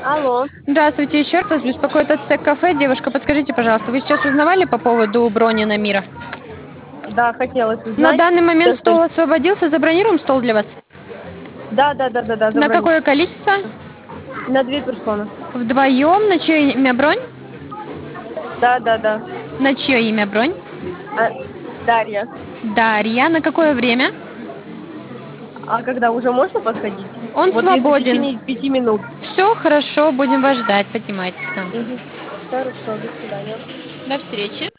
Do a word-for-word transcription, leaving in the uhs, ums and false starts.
Алло. Здравствуйте, еще раз вас беспокоит Ацтек кафе. Девушка, подскажите, пожалуйста, вы сейчас узнавали по поводу брони на Мира? Да, хотелось На узнать. данный момент Сейчас стол только- освободился, забронируем стол для вас. Да, да, да, да, да, На забронировать. какое количество? На две персоны. Вдвоем. На чье имя бронь? Да, да, да. На чье имя бронь? А, Дарья. Дарья. На какое время? А когда уже можно подходить? Он Вот если в свободен. течение пяти минут. Все хорошо, будем вас ждать. Поднимайтесь к нам. Мгм. Хорошо, до свидания. До встречи.